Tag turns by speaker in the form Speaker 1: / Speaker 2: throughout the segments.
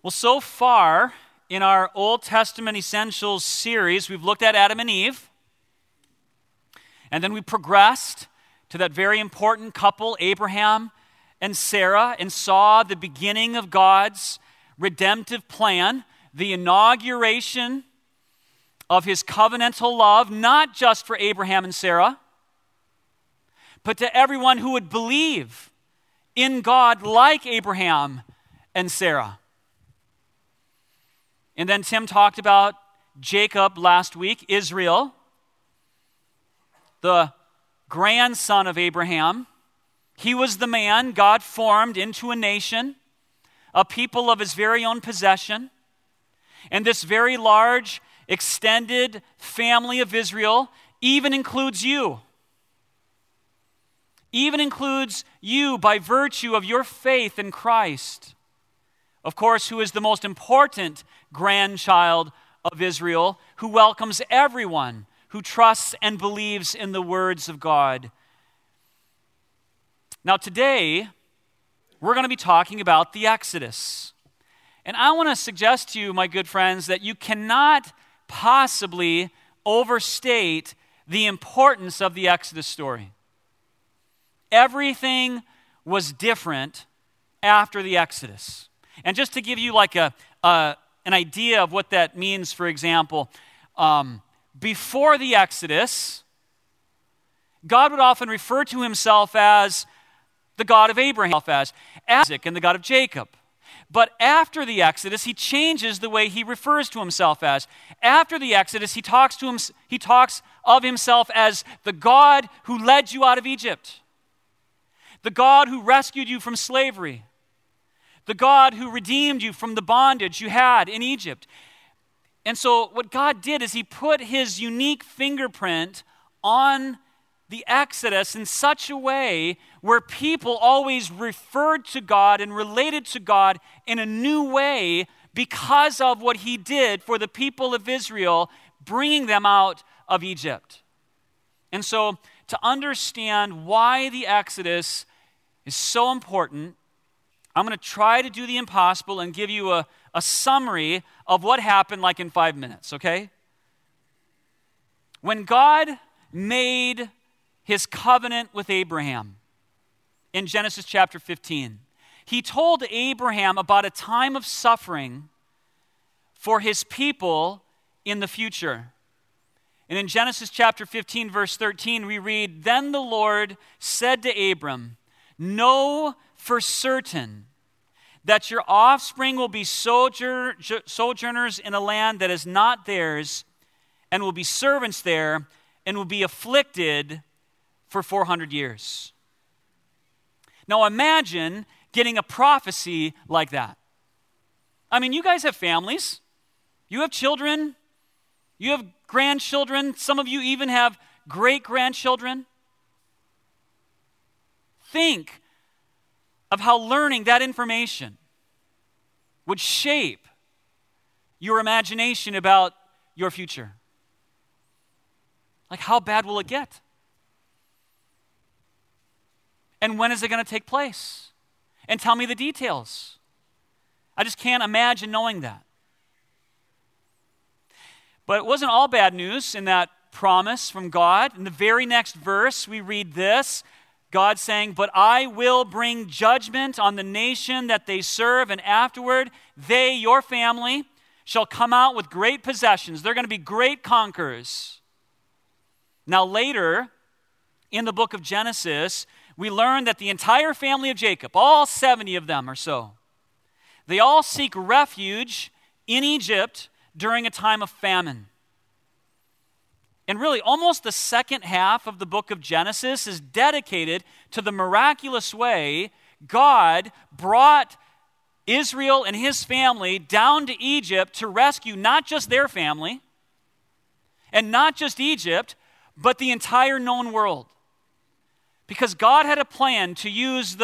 Speaker 1: Well, so far in our Old Testament Essentials series, we've looked at Adam and Eve, and then we progressed to that very important couple, Abraham and Sarah, and saw the beginning of God's redemptive plan, the inauguration of his covenantal love, not just for Abraham and Sarah, but to everyone who would believe in God like Abraham and Sarah. And then Tim talked about Jacob last week, Israel, the grandson of Abraham. He was the man God formed into a nation, a people of his very own possession. And this very large, extended family of Israel even includes you. Even includes you by virtue of your faith in Christ. Of course, who is the most important grandchild of Israel, who welcomes everyone who trusts and believes in the words of God. Now today, we're going to be talking about the Exodus. And I want to suggest to you, my good friends, that you cannot possibly overstate the importance of the Exodus story. Everything was different after the Exodus. And just to give you like an idea of what that means, for example, before the Exodus, God would often refer to himself as the God of Abraham, as Isaac, and the God of Jacob. But after the Exodus, he changes the way he refers to himself as. After the Exodus, he talks of himself as the God who led you out of Egypt, the God who rescued you from slavery, the God who redeemed you from the bondage you had in Egypt. And so what God did is he put his unique fingerprint on the Exodus in such a way where people always referred to God and related to God in a new way because of what he did for the people of Israel, bringing them out of Egypt. And so to understand why the Exodus is so important, I'm going to try to do the impossible and give you a summary of what happened like in 5 minutes, okay? When God made his covenant with Abraham in Genesis chapter 15, he told Abraham about a time of suffering for his people in the future. And in Genesis chapter 15, verse 13, we read, "Then the Lord said to Abram, 'Know for certain that your offspring will be sojourners in a land that is not theirs, and will be servants there, and will be afflicted for 400 years. Now imagine getting a prophecy like that. I mean, you guys have families. You have children. You have grandchildren. Some of you even have great-grandchildren. Think of how learning that information would shape your imagination about your future. Like, how bad will it get? And when is it going to take place? And tell me the details. I just can't imagine knowing that. But it wasn't all bad news in that promise from God. In the very next verse, we read this. God saying, "But I will bring judgment on the nation that they serve, and afterward they, your family, shall come out with great possessions." They're going to be great conquerors. Now later, in the book of Genesis, we learn that the entire family of Jacob, all 70 of them or so, they all seek refuge in Egypt during a time of famine. And really, almost the second half of the book of Genesis is dedicated to the miraculous way God brought Israel and his family down to Egypt to rescue not just their family and not just Egypt, but the entire known world. Because God had a plan to use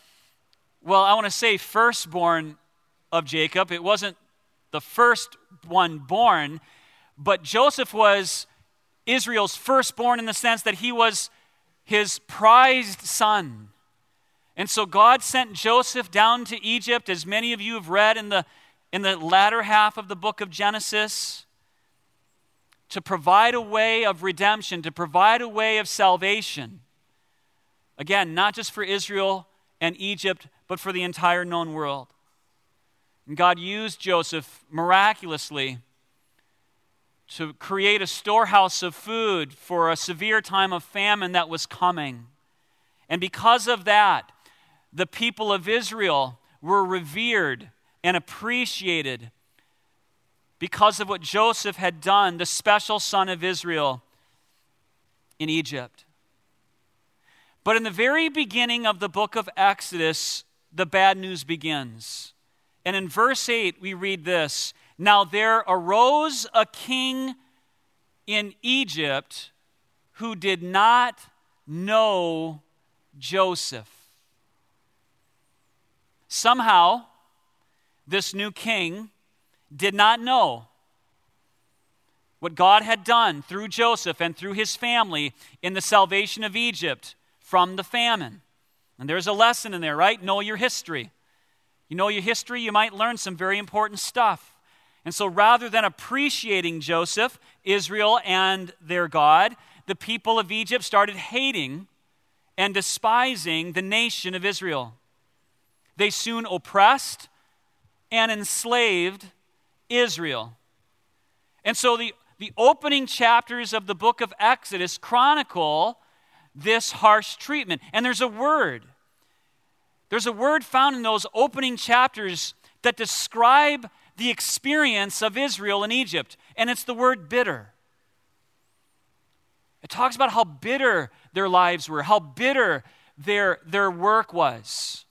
Speaker 1: firstborn of Jacob. It wasn't the first one born, but Joseph was Israel's firstborn in the sense that he was his prized son. And so God sent Joseph down to Egypt, as many of you have read in the in the latter half of the book of Genesis to provide a way of redemption, to provide a way of salvation. Again, not just for Israel and Egypt, but for the entire known world. And God used Joseph miraculously to create a storehouse of food for a severe time of famine that was coming. And because of that, the people of Israel were revered and appreciated because of what Joseph had done, the special son of Israel in Egypt. But in the very beginning of the book of Exodus, the bad news begins. And in verse 8, we read this: "Now there arose a king in Egypt who did not know Joseph." Somehow, this new king did not know what God had done through Joseph and through his family in the salvation of Egypt from the famine. And there's a lesson in there, right? Know your history. You know your history, you might learn some very important stuff. And so rather than appreciating Joseph, Israel, and their God, the people of Egypt started hating and despising the nation of Israel. They soon oppressed and enslaved Israel. And so the opening chapters of the book of Exodus chronicle this harsh treatment. And there's a word found in those opening chapters that describe the experience of Israel in Egypt, and it's the word bitter. It talks about how bitter their lives were, how bitter their work was.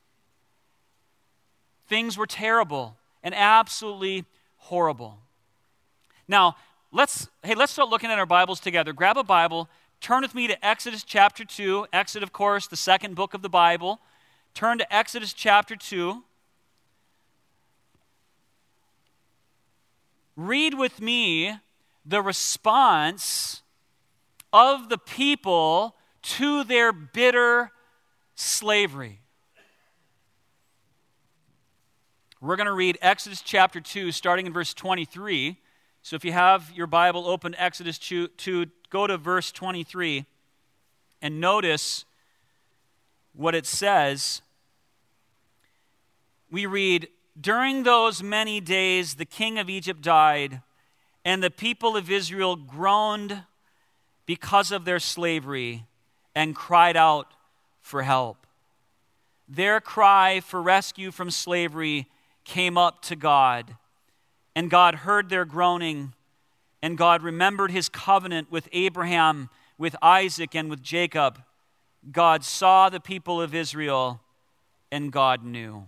Speaker 1: Things were terrible and absolutely horrible. Now, let's start looking at our Bibles together. Grab a Bible, turn with me to Exodus chapter 2. Exodus, of course, the second book of the Bible. Turn to Exodus chapter 2. Read with me the response of the people to their bitter slavery. We're going to read Exodus chapter 2, starting in verse 23. So if you have your Bible open, Exodus 2, go to verse 23 and notice what it says. We read, "During those many days the king of Egypt died, and the people of Israel groaned because of their slavery and cried out for help. Their cry for rescue from slavery came up to God, and God heard their groaning, and God remembered his covenant with Abraham, with Isaac, and with Jacob. God saw the people of Israel, and God knew."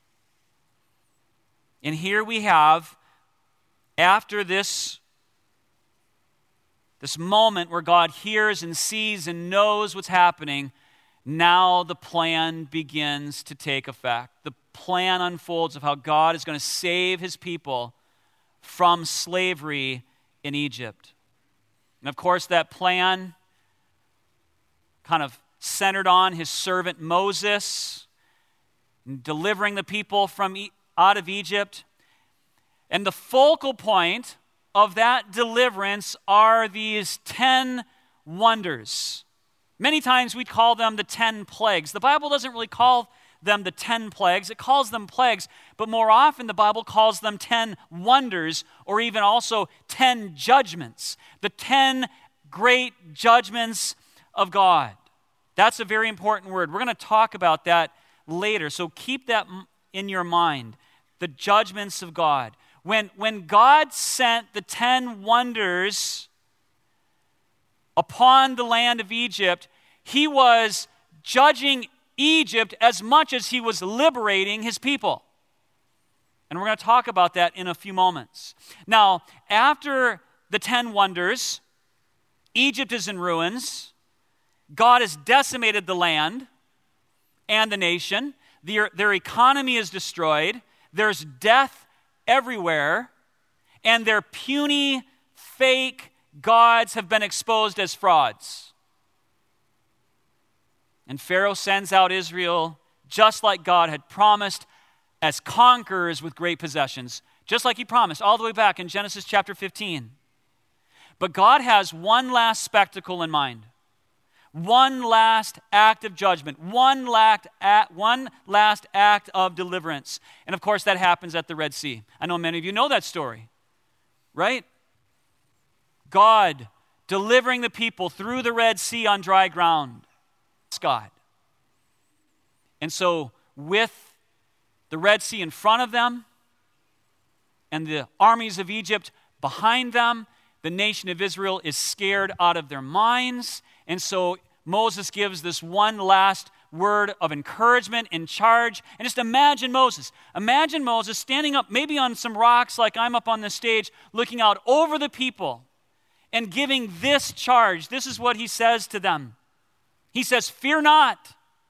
Speaker 1: And here we have, after this moment where God hears and sees and knows what's happening, now the plan begins to take effect. The plan unfolds of how God is going to save his people from slavery in Egypt. And of course, that plan kind of centered on his servant Moses, delivering the people from out of Egypt. And the focal point of that deliverance are these 10 wonders. Many times we call them the 10 plagues. The Bible doesn't really call them the 10 plagues. It calls them plagues, but more often the Bible calls them 10 wonders, or even also 10 judgments. The 10 great judgments of God. That's a very important word. We're going to talk about that later, so keep that in your mind. The judgments of God. When God sent the 10 wonders upon the land of Egypt, he was judging Egypt as much as he was liberating his people. And we're going to talk about that in a few moments. Now, after the 10 wonders, Egypt is in ruins. God has decimated the land and the nation. Their economy is destroyed. There's death everywhere. And their puny, fake gods have been exposed as frauds. And Pharaoh sends out Israel just like God had promised, as conquerors with great possessions, just like he promised all the way back in Genesis chapter 15. But God has one last spectacle in mind, one last act of judgment, one last act of deliverance. And of course, that happens at the Red Sea. I know many of you know that story, right? God delivering the people through the Red Sea on dry ground. It's God. And so with the Red Sea in front of them and the armies of Egypt behind them, the nation of Israel is scared out of their minds. And so Moses gives this one last word of encouragement and charge. And just imagine Moses. Imagine Moses standing up maybe on some rocks like I'm up on the stage, looking out over the people and giving this charge. This is what he says to them. He says, "Fear not,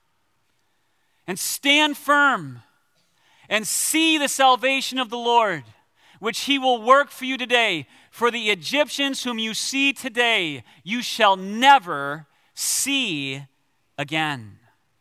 Speaker 1: and stand firm, and see the salvation of the Lord, which he will work for you today. For the Egyptians whom you see today, you shall never see again."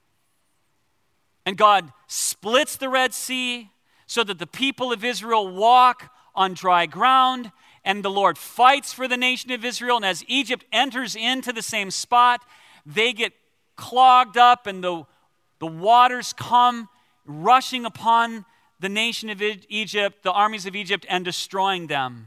Speaker 1: And God splits the Red Sea so that the people of Israel walk on dry ground, and the Lord fights for the nation of Israel. And as Egypt enters into the same spot, they get clogged up, and the waters come rushing upon the nation of Egypt, the armies of Egypt, and destroying them.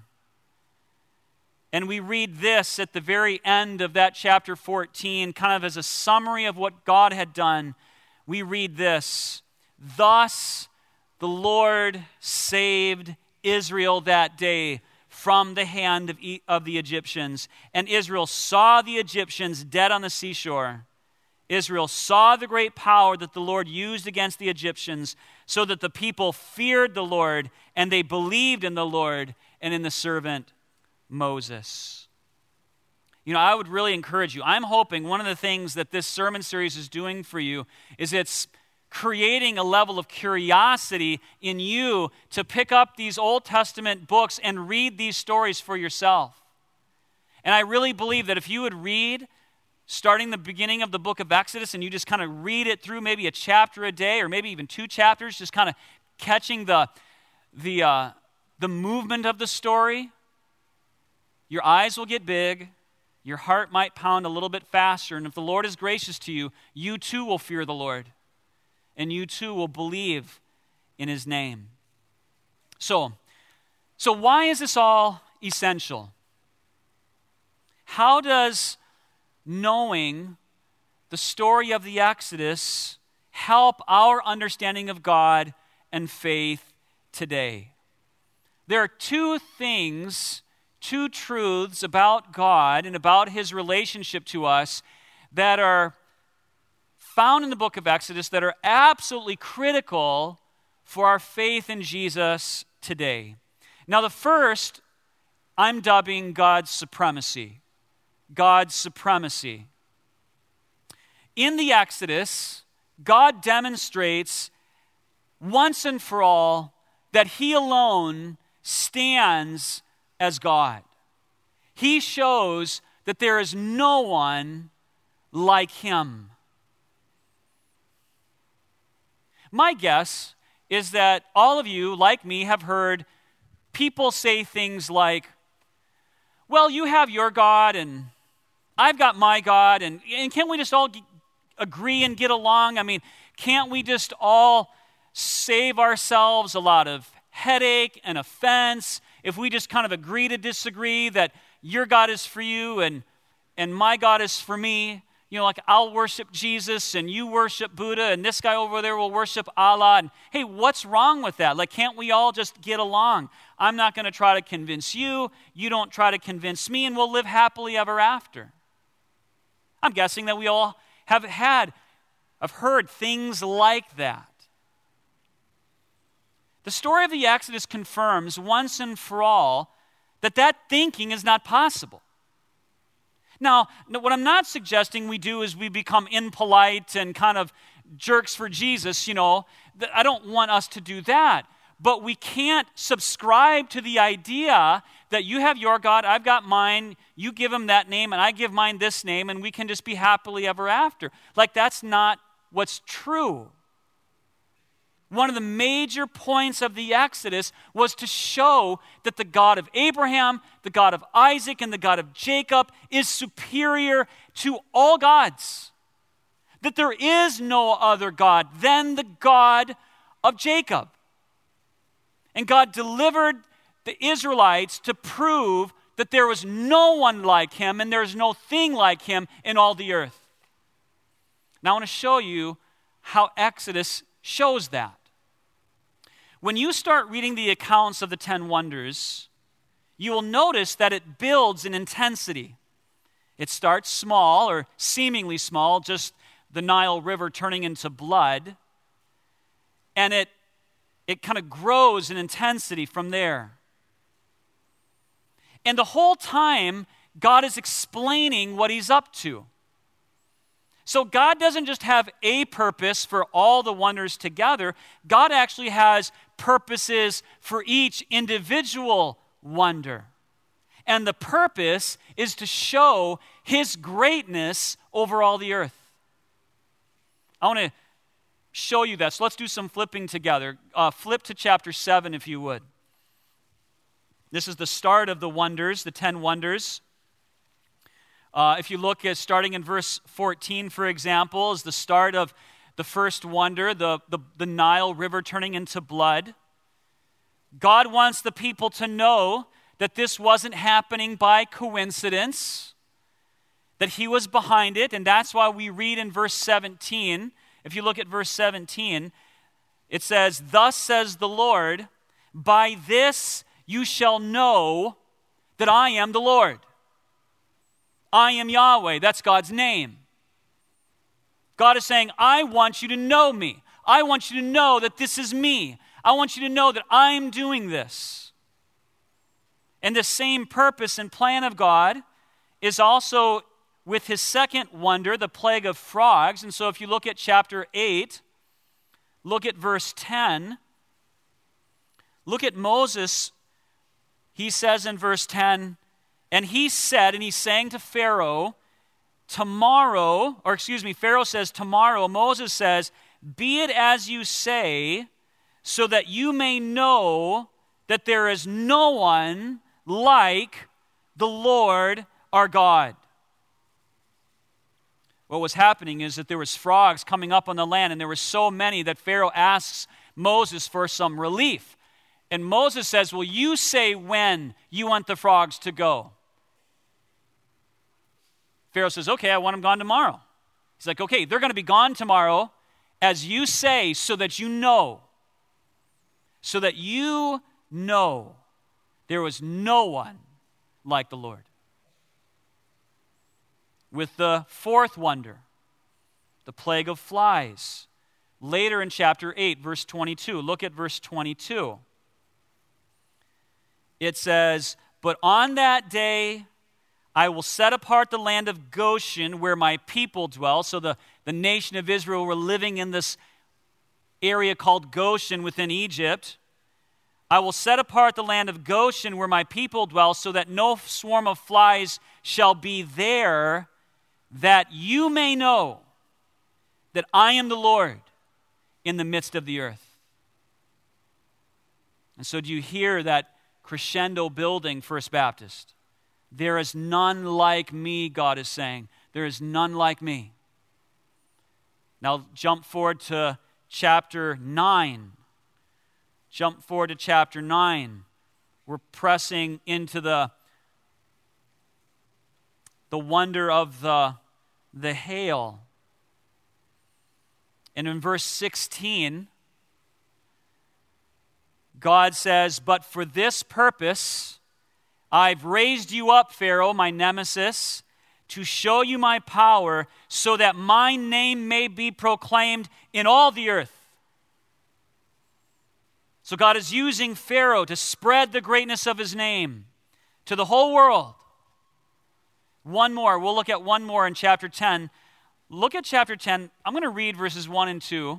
Speaker 1: And we read this at the very end of that chapter 14, kind of as a summary of what God had done. We read this: "Thus the Lord saved Israel that day from the hand of the Egyptians. And Israel saw the Egyptians dead on the seashore. Israel saw the great power that the Lord used against the Egyptians, so that the people feared the Lord, and they believed in the Lord and in the servant Moses." You know, I would really encourage you. I'm hoping one of the things that this sermon series is doing for you is it's creating a level of curiosity in you to pick up these Old Testament books and read these stories for yourself. And I really believe that if you would read starting the beginning of the book of Exodus, and you just kind of read it through maybe a chapter a day, or maybe even 2 chapters, just kind of catching the movement of the story, your eyes will get big, your heart might pound a little bit faster, and if the Lord is gracious to you, you too will fear the Lord, and you too will believe in his name. So why is this all essential? How does knowing the story of the Exodus help our understanding of God and faith today? There are 2 things, 2 truths about God and about his relationship to us that are found in the book of Exodus that are absolutely critical for our faith in Jesus today. Now, the first I'm dubbing God's supremacy. God's supremacy. In the Exodus, God demonstrates once and for all that he alone stands as God. He shows that there is no one like him. My guess is that all of you, like me, have heard people say things like, "Well, you have your God and I've got my God, and can't we just all agree and get along? I mean, can't we just all save ourselves a lot of headache and offense if we just kind of agree to disagree, that your God is for you and my God is for me? You know, like I'll worship Jesus and you worship Buddha and this guy over there will worship Allah. And hey, what's wrong with that? Like, can't we all just get along? I'm not going to try to convince you. You don't try to convince me, and we'll live happily ever after." I'm guessing that we all have heard things like that. The story of the Exodus confirms once and for all that thinking is not possible. Now, what I'm not suggesting we do is we become impolite and kind of jerks for Jesus, you know. I don't want us to do that. But we can't subscribe to the idea that you have your God, I've got mine, you give him that name, and I give mine this name, and we can just be happily ever after. Like, that's not what's true. One of the major points of the Exodus was to show that the God of Abraham, the God of Isaac, and the God of Jacob is superior to all gods. That there is no other God than the God of Jacob. And God delivered the Israelites to prove that there was no one like him and there's no thing like him in all the earth. Now I want to show you how Exodus shows that. When you start reading the accounts of the 10 wonders, you will notice that it builds in intensity. It starts small, or seemingly small, just the Nile River turning into blood, and it kind of grows in intensity from there. And the whole time, God is explaining what he's up to. So God doesn't just have a purpose for all the wonders together. God actually has purposes for each individual wonder. And the purpose is to show his greatness over all the earth. I want to show you that. So let's do some flipping together. Flip to chapter 7 if you would. This is the start of the wonders, the 10 wonders. If you look at starting in verse 14, for example, is the start of the first wonder, the Nile River turning into blood. God wants the people to know that this wasn't happening by coincidence, that he was behind it, and that's why we read in verse 17. If you look at verse 17, it says, "Thus says the Lord, by this you shall know that I am the Lord. I am Yahweh." That's God's name. God is saying, I want you to know me. I want you to know that this is me. I want you to know that I'm doing this. And the same purpose and plan of God is also with his second wonder, the plague of frogs. And so if you look at chapter 8, look at verse 10. Look at Moses. He says in verse 10, and he said, and he's saying to Pharaoh, Pharaoh says tomorrow, Moses says, "Be it as you say, so that you may know that there is no one like the Lord our God." What was happening is that there was frogs coming up on the land, and there were so many that Pharaoh asks Moses for some relief. And Moses says, "Well, you say when you want the frogs to go." Pharaoh says, "Okay, I want them gone tomorrow." He's like, "Okay, they're going to be gone tomorrow as you say, so that you know. So that you know there was no one like the Lord." With the fourth wonder, the plague of flies, later in chapter 8, verse 22. Look at verse 22. It says, "But on that day I will set apart the land of Goshen where my people dwell." So the nation of Israel were living in this area called Goshen within Egypt. "I will set apart the land of Goshen where my people dwell, so that no swarm of flies shall be there, that you may know that I am the Lord in the midst of the earth." And so do you hear that crescendo building, First Baptist? There is none like me, God is saying. There is none like me. Now jump forward to chapter 9. Jump forward to chapter 9. We're pressing into the wonder of the hail. And in verse 16, God says, "But for this purpose I've raised you up, Pharaoh, my nemesis, to show you my power, so that my name may be proclaimed in all the earth." So God is using Pharaoh to spread the greatness of his name to the whole world. One more. We'll look at one more in chapter 10. Look at chapter 10. I'm going to read verses 1 and 2.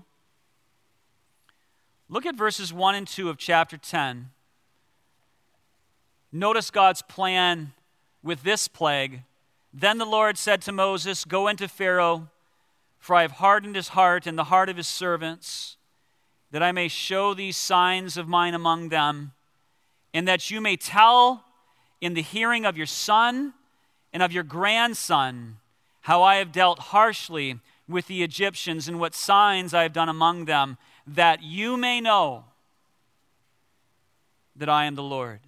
Speaker 1: Look at verses 1 and 2 of chapter 10. Notice God's plan with this plague. "Then the Lord said to Moses, 'Go into Pharaoh, for I have hardened his heart and the heart of his servants, that I may show these signs of mine among them, and that you may tell in the hearing of your son and of your grandson how I have dealt harshly with the Egyptians and what signs I have done among them, that you may know that I am the Lord.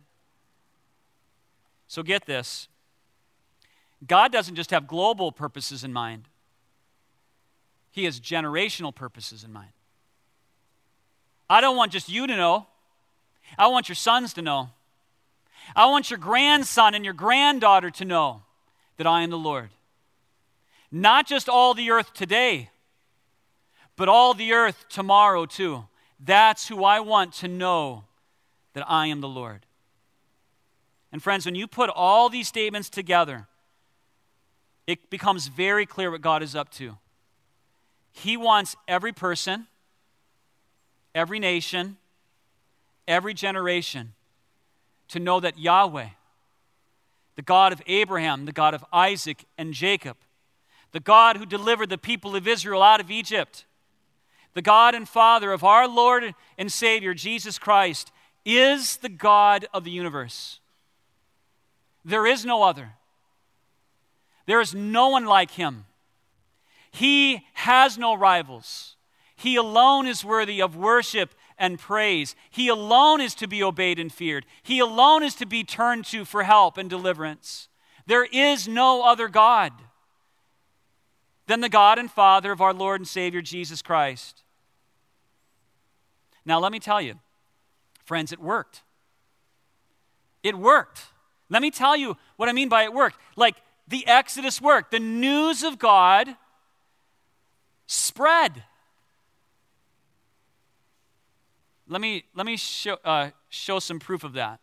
Speaker 1: So get this. God doesn't just have global purposes in mind. He has generational purposes in mind. I don't want just you to know. I want your sons to know. I want your grandson and your granddaughter to know that I am the Lord. Not just all the earth today, but all the earth tomorrow too. That's who I want to know that I am the Lord. And friends, when you put all these statements together, it becomes very clear what God is up to. He wants every person, every nation, every generation to know that Yahweh, the God of Abraham, the God of Isaac and Jacob, the God who delivered the people of Israel out of Egypt, the God and Father of our Lord and Savior, Jesus Christ, is the God of the universe. There is no other. There is no one like him. He has no rivals. He alone is worthy of worship and praise. He alone is to be obeyed and feared. He alone is to be turned to for help and deliverance. There is no other God than the God and Father of our Lord and Savior, Jesus Christ. Now, let me tell you, friends, it worked. It worked. Let me tell you what I mean by it worked. Like, the Exodus worked. The news of God spread. Let me show some proof of that.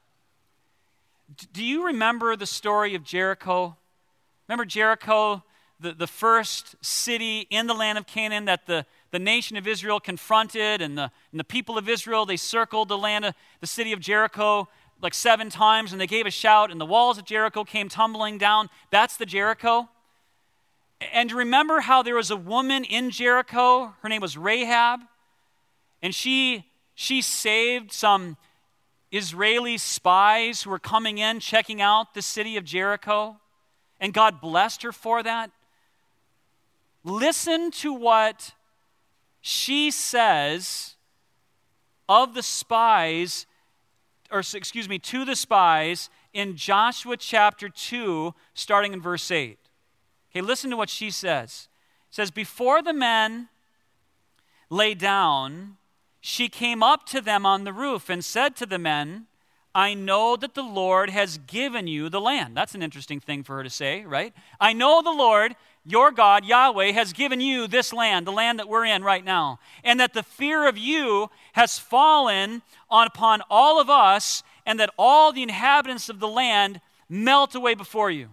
Speaker 1: Do you remember the story of Jericho? Remember Jericho, the first city in the land of Canaan that the nation of Israel confronted, and the people of Israel, they circled the city of Jericho like 7 times, and they gave a shout, and the walls of Jericho came tumbling down. That's the Jericho. And remember how there was a woman in Jericho, her name was Rahab, and she saved some Israeli spies who were coming in, checking out the city of Jericho, and God blessed her for that. Listen to what she says of the spies, to the spies in Joshua chapter 2, starting in verse 8. Okay, listen to what she says. It says, "Before the men lay down, she came up to them on the roof and said to the men, 'I know that the Lord has given you the land.'" That's an interesting thing for her to say, right? "I know the Lord, your God, Yahweh, has given you this land, the land that we're in right now, and that the fear of you has fallen upon all of us, and that all the inhabitants of the land melt away before you.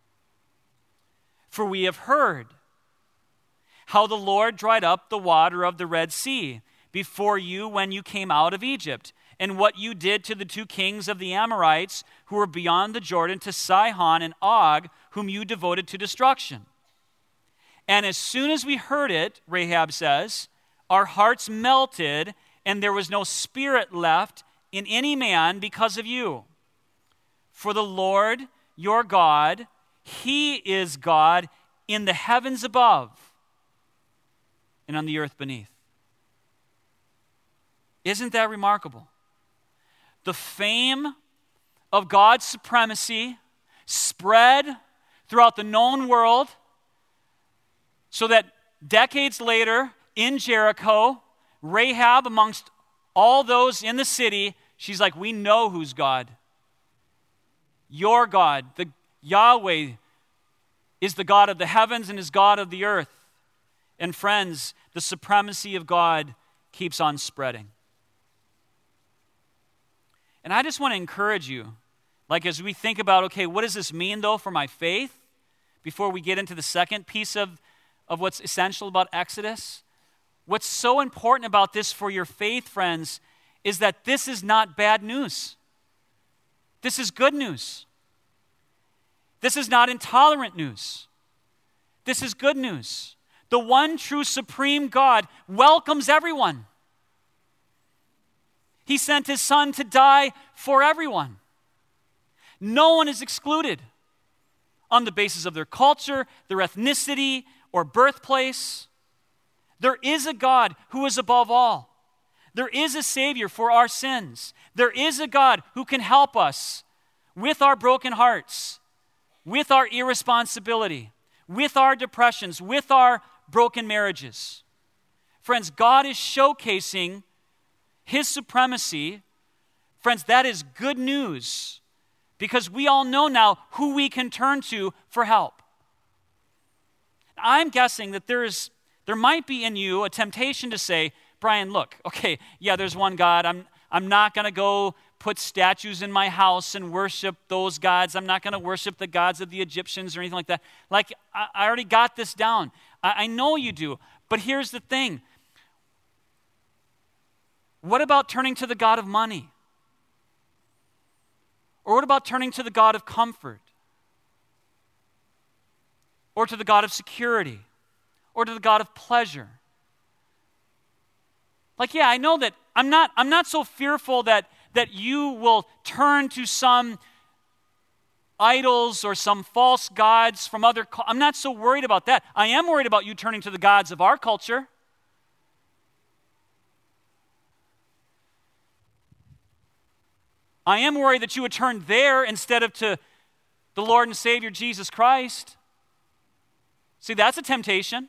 Speaker 1: For we have heard how the Lord dried up the water of the Red Sea before you when you came out of Egypt, and what you did to the 2 kings of the Amorites who were beyond the Jordan, to Sihon and Og, whom you devoted to destruction. And as soon as we heard it," Rahab says, "our hearts melted, and there was no spirit left in any man because of you. For the Lord, your God, He is God in the heavens above and on the earth beneath." Isn't that remarkable? The fame of God's supremacy spread throughout the known world, so that decades later, in Jericho, Rahab, amongst all those in the city, she's like, "We know who's God. Your God, the Yahweh, is the God of the heavens and is God of the earth." And friends, the supremacy of God keeps on spreading. And I just want to encourage you, like as we think about, okay, what does this mean though for my faith? Before we get into the second piece of what's essential about Exodus, what's so important about this for your faith, friends, is that this is not bad news. This is good news. This is not intolerant news. This is good news. The one true supreme God welcomes everyone. He sent his Son to die for everyone. No one is excluded on the basis of their culture, their ethnicity, or birthplace. There is a God who is above all. There is a Savior for our sins. There is a God who can help us with our broken hearts, with our irresponsibility, with our depressions, with our broken marriages. Friends, God is showcasing his supremacy. Friends, that is good news because we all know now who we can turn to for help. I'm guessing that there might be in you a temptation to say, Brian, look, okay, yeah, there's one God. I'm not going to go put statues in my house and worship those gods. I'm not going to worship the gods of the Egyptians or anything like that. Like, I already got this down. I know you do. But here's the thing. What about turning to the God of money? Or what about turning to the God of comfort? Or to the God of security? Or to the God of pleasure? Like, yeah, I know that I'm not so fearful that you will turn to some idols or some false gods from other I'm not so worried about that. I am worried about you turning to the gods of our culture. I am worried that you would turn there instead of to the Lord and Savior Jesus Christ. See, that's a temptation.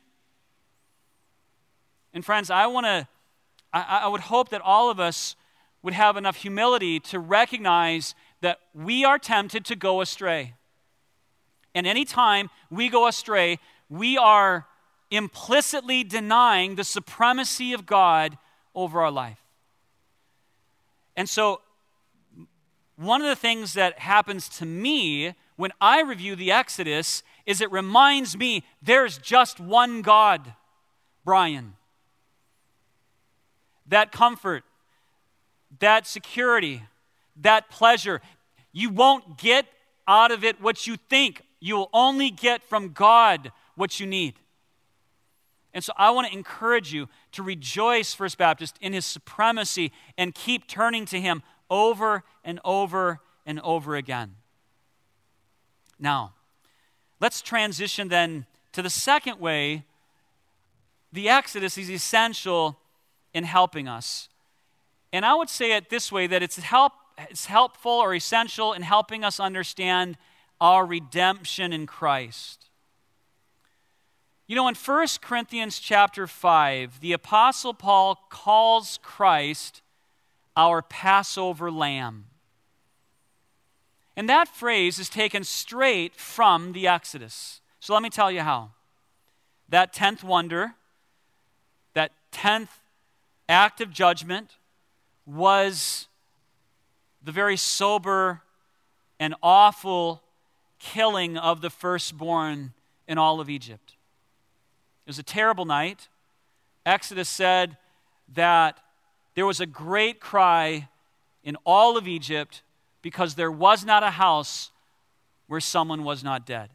Speaker 1: And friends, I would hope that all of us would have enough humility to recognize that we are tempted to go astray. And anytime we go astray, we are implicitly denying the supremacy of God over our life. And so, one of the things that happens to me when I review the Exodus is it reminds me there's just one God, Brian. That comfort, that security, that pleasure, you won't get out of it what you think. You will only get from God what you need. And so I want to encourage you to rejoice, First Baptist, in his supremacy and keep turning to him over and over and over again. Now, let's transition then to the second way the Exodus is essential in helping us. And I would say it this way, that it's helpful or essential in helping us understand our redemption in Christ. You know, in 1 Corinthians chapter 5, the Apostle Paul calls Christ our Passover lamb. And that phrase is taken straight from the Exodus. So let me tell you how. That 10th wonder, that 10th act of judgment was the very sober and awful killing of the firstborn in all of Egypt. It was a terrible night. Exodus said that there was a great cry in all of Egypt because there was not a house where someone was not dead.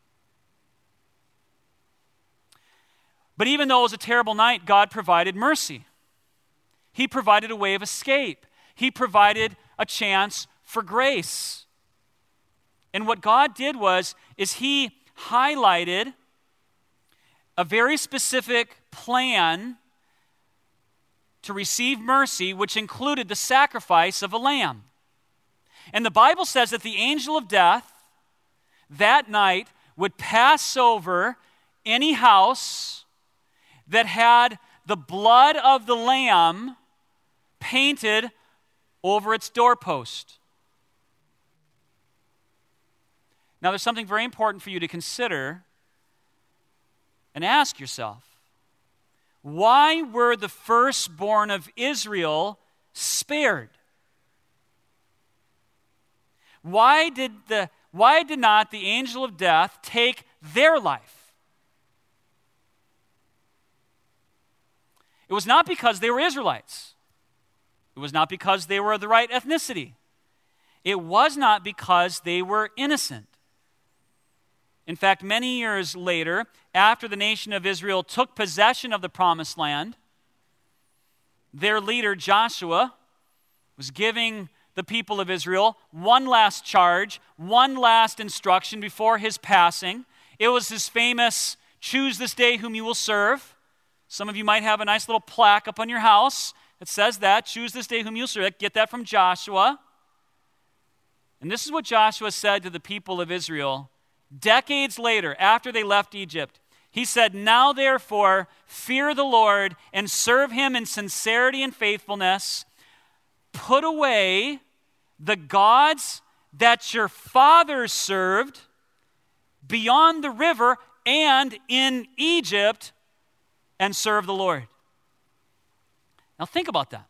Speaker 1: But even though it was a terrible night, God provided mercy. He provided a way of escape. He provided a chance for grace. And what God did is he highlighted a very specific plan to receive mercy, which included the sacrifice of a lamb. And the Bible says that the angel of death that night would pass over any house that had the blood of the lamb painted over its doorpost. Now, there's something very important for you to consider and ask yourself. Why were the firstborn of Israel spared? Why did not the angel of death take their life? It was not because they were Israelites. It was not because they were of the right ethnicity. It was not because they were innocent. In fact, many years later, after the nation of Israel took possession of the promised land, their leader Joshua was giving the people of Israel one last charge, one last instruction before his passing. It was his famous, choose this day whom you will serve. Some of you might have a nice little plaque up on your house that says that, choose this day whom you'll serve. Get that from Joshua. And this is what Joshua said to the people of Israel decades later, after they left Egypt. He said, now therefore, fear the Lord and serve him in sincerity and faithfulness. Put away the gods that your fathers served beyond the river and in Egypt, and serve the Lord. Now think about that.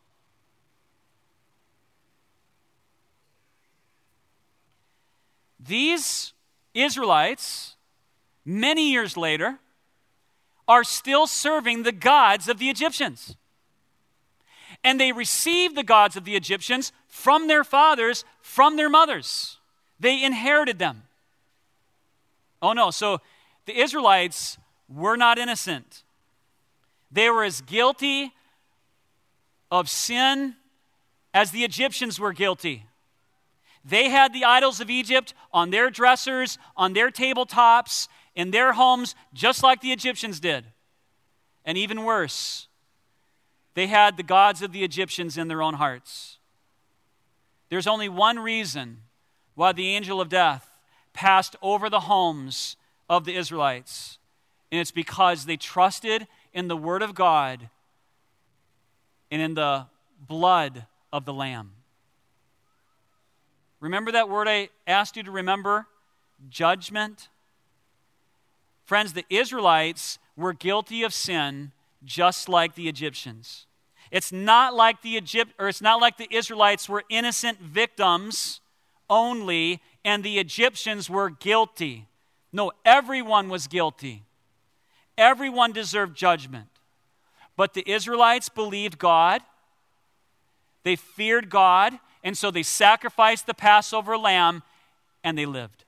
Speaker 1: These Israelites, many years later, are still serving the gods of the Egyptians. And they received the gods of the Egyptians from their fathers, from their mothers. They inherited them. Oh no, so the Israelites were not innocent. They were as guilty of sin as the Egyptians were guilty. They had the idols of Egypt on their dressers, on their tabletops, in their homes, just like the Egyptians did. And even worse, they had the gods of the Egyptians in their own hearts. There's only one reason why the angel of death passed over the homes of the Israelites, and it's because they trusted in the word of God and in the blood of the Lamb. Remember that word I asked you to remember? Judgment. Friends, the Israelites were guilty of sin just like the Egyptians. It's not like the Israelites were innocent victims only and the Egyptians were guilty. No, everyone was guilty. Everyone deserved judgment. But the Israelites believed God. They feared God, and so they sacrificed the Passover lamb, and they lived.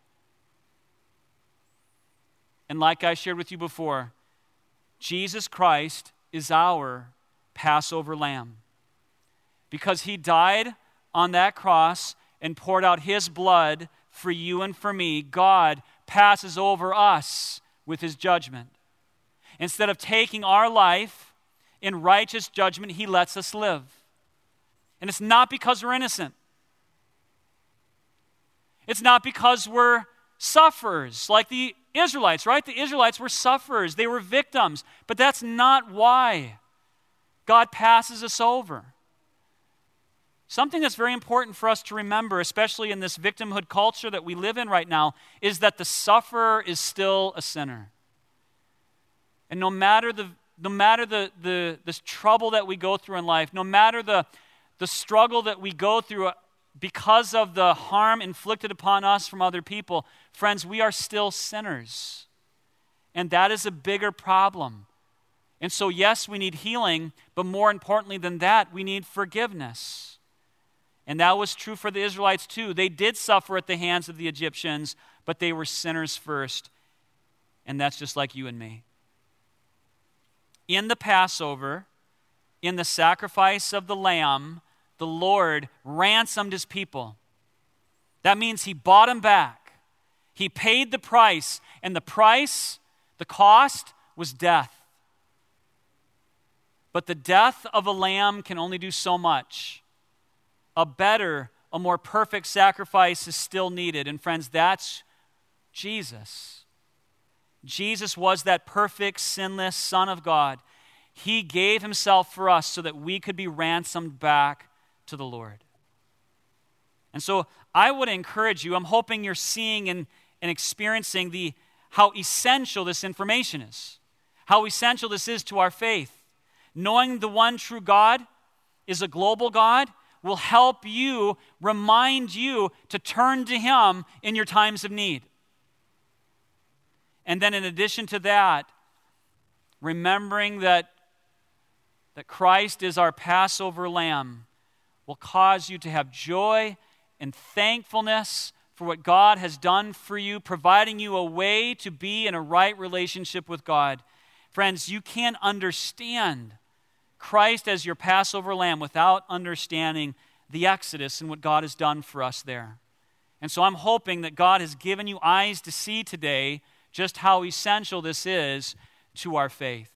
Speaker 1: And like I shared with you before, Jesus Christ is our Passover lamb. Because he died on that cross and poured out his blood for you and for me, God passes over us with his judgment. Instead of taking our life in righteous judgment, he lets us live. And it's not because we're innocent. It's not because we're sufferers like the Israelites, right? The Israelites were sufferers. They were victims. But that's not why God passes us over. Something that's very important for us to remember, especially in this victimhood culture that we live in right now, is that the sufferer is still a sinner. And no matter the trouble that we go through in life, no matter the struggle that we go through because of the harm inflicted upon us from other people, friends, we are still sinners. And that is a bigger problem. And so, yes, we need healing, but more importantly than that, we need forgiveness. And that was true for the Israelites too. They did suffer at the hands of the Egyptians, but they were sinners first. And that's just like you and me. In the Passover, in the sacrifice of the lamb, the Lord ransomed his people. That means he bought them back. He paid the price, and the cost was death. But the death of a lamb can only do so much. A more perfect sacrifice is still needed. And friends, that's Jesus. Jesus was that perfect, sinless Son of God. He gave himself for us so that we could be ransomed back to the Lord. And so I would encourage you, I'm hoping you're seeing and experiencing how essential this information is. How essential this is to our faith. Knowing the one true God is a global God will help you, remind you to turn to him in your times of need. And then in addition to that, remembering that Christ is our Passover lamb will cause you to have joy and thankfulness for what God has done for you, providing you a way to be in a right relationship with God. Friends, you can't understand Christ as your Passover lamb without understanding the Exodus and what God has done for us there. And so I'm hoping that God has given you eyes to see today just how essential this is to our faith.